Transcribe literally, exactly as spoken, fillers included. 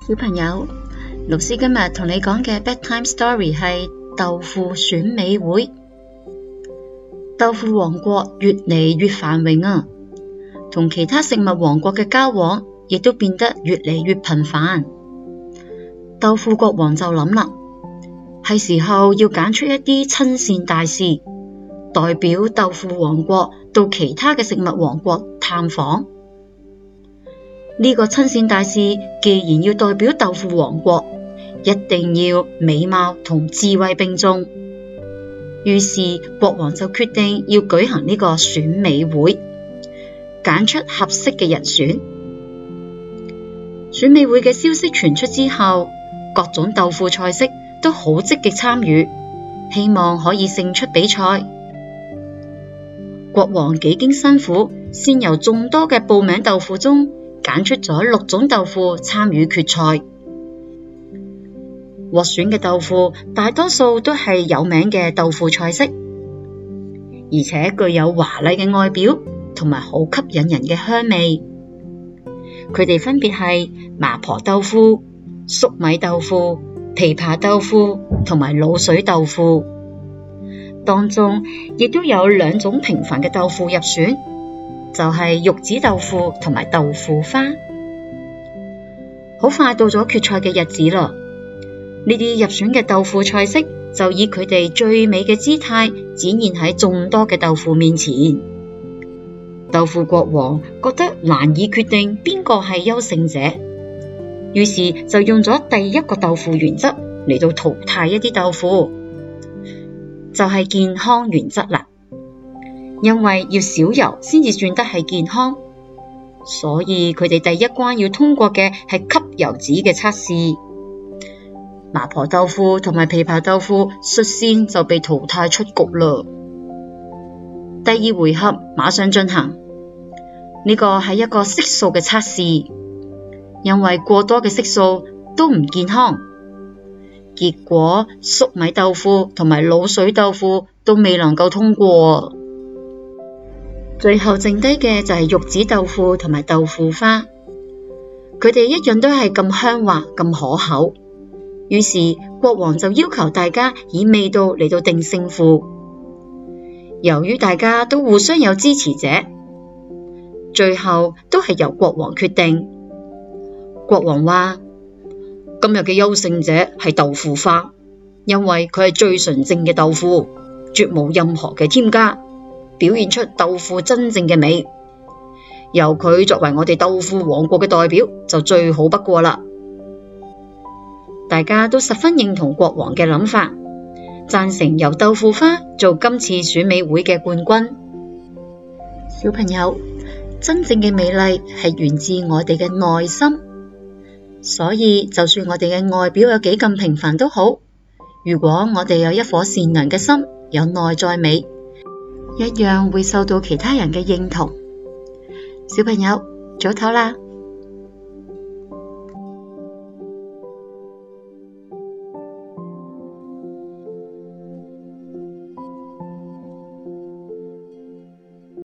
小朋友，老師今日同你講嘅 bedtime story 係豆腐選美會。豆腐王國越嚟越繁榮啊，同其他食物王國嘅交往亦都變得越嚟越頻繁。豆腐國王就諗啦，係時候要揀出一啲親善大使，代表豆腐王國到其他嘅食物王國探訪。呢個親善大使既然要代表豆腐王國，一定要美貌同智慧並重。於是國王就決定要舉行呢個選美會，揀出合適嘅人選。選美會嘅消息傳出之後，各種豆腐菜式都好積極參與，希望可以勝出比賽。國王幾經辛苦，先由眾多嘅報名豆腐中揀出咗六種豆腐參與決賽。獲選嘅豆腐大多數都係有名嘅豆腐菜式，而且具有華麗嘅外表同埋好吸引人嘅香味。佢哋分別係麻婆豆腐、粟米豆腐、琵琶豆腐同埋滷水豆腐。當中亦都有兩種平凡嘅豆腐入選，就係玉子豆腐同埋豆腐花。好快到咗決賽嘅日子啦，呢啲入選嘅豆腐菜式就以佢哋最美嘅姿態展現喺眾多嘅豆腐面前。豆腐國王覺得難以決定邊個係優勝者，於是就用咗第一個豆腐原則嚟到淘汰一啲豆腐，就係健康原則啦。因為要少油先至算得係健康，所以佢哋第一關要通過嘅係吸油脂嘅測試。麻婆豆腐同埋琵琶豆腐率先就被淘汰出局啦。第二回合馬上進行，呢個係一個色素嘅測試，因為過多嘅色素都唔健康。結果粟米豆腐同埋滷水豆腐都未能夠通過。最後剩低嘅就係玉子豆腐同埋豆腐花，佢哋一樣都係咁香滑咁可口。於是國王就要求大家以味道嚟到定勝負。由於大家都互相有支持者，最後都係由國王決定。國王話：今日嘅優勝者係豆腐花，因為佢係最純正嘅豆腐，絕無任何嘅添加，表現出豆腐真正嘅美。由佢作為我哋豆腐王國嘅代表就最好不過啦。大家都十分認同國王嘅諗法，贊成由豆腐花做今次選美會嘅冠軍。小朋友，真正嘅美麗係源自我哋嘅內心，所以就算我哋嘅外表有幾咁平凡都好，如果我哋有一顆善良嘅心，有內在美，一樣會受到其他人嘅認同。小朋友，早唞啦。